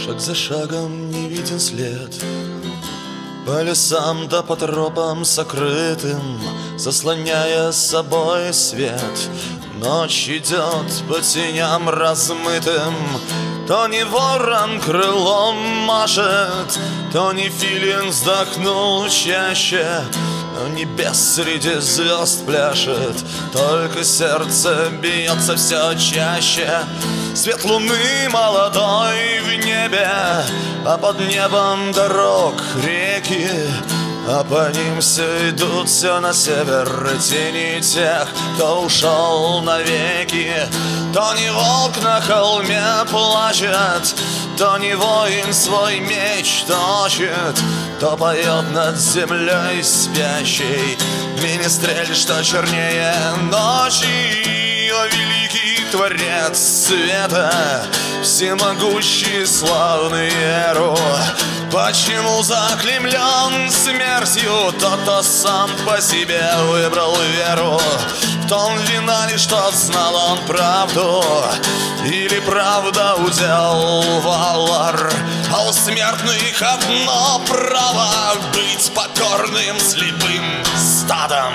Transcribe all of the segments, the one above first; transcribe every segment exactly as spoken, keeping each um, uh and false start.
Шаг за шагом не виден след, по лесам да по тропам сокрытым, заслоняя с собой свет. Ночь идет по теням размытым, то не ворон крылом машет, то не филин вздохнул чаще, но небес среди звезд пляшет, только сердце бьется все чаще. Свет луны молодой в небе, а под небом дорог реки, а по ним все идут все на север. Тени тех, кто ушел навеки. То не волк на холме плачет, то не воин свой меч точит, то поет над землей спящей министрель, что чернее ночи. О великий творец света, всемогущий славный Эру, почему заклеймлен смертью тот, кто сам по себе выбрал веру? В том вина ли, что знал он правду, или правда удел Валар? А у смертных одно право — быть покорным слепым стадом.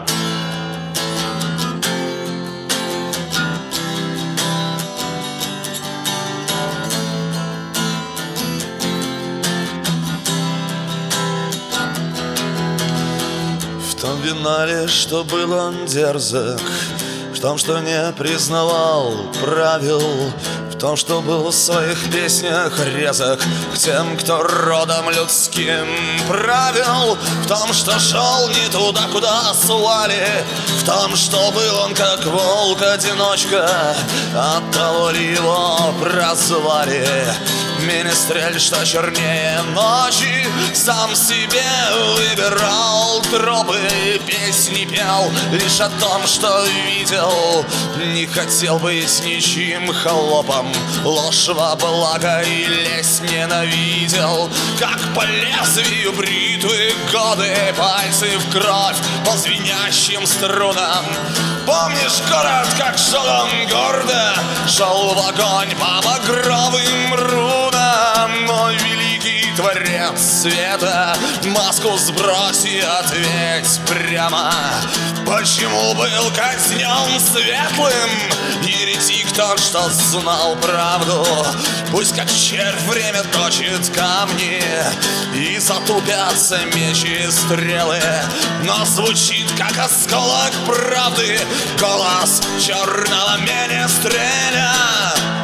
В том вина ли, что был он дерзок, в том, что не признавал правил, в том, что был в своих песнях резок к тем, кто родом людским правил, в том, что шел не туда, куда слали, в том, что был он как волк-одиночка, оттого ли его прозвали министрель, что чернее ночи. Сам себе выбирал тропы, песни пел лишь о том, что видел. Не хотел быть ничьим холопом, ложь во благо и лесть ненавидел. Как по лезвию бритвы годы, пальцы в кровь по звенящим струнам. Помнишь город, как шел он гордо, шел в огонь по багровым рунам? Мой великий творец света, маску сбрось и ответь прямо. Почему был казнен светлым еретик тот, что знал правду? Пусть как червь время точит камни и затупятся мечи и стрелы, но звучит как осколок правды голос черного министреля.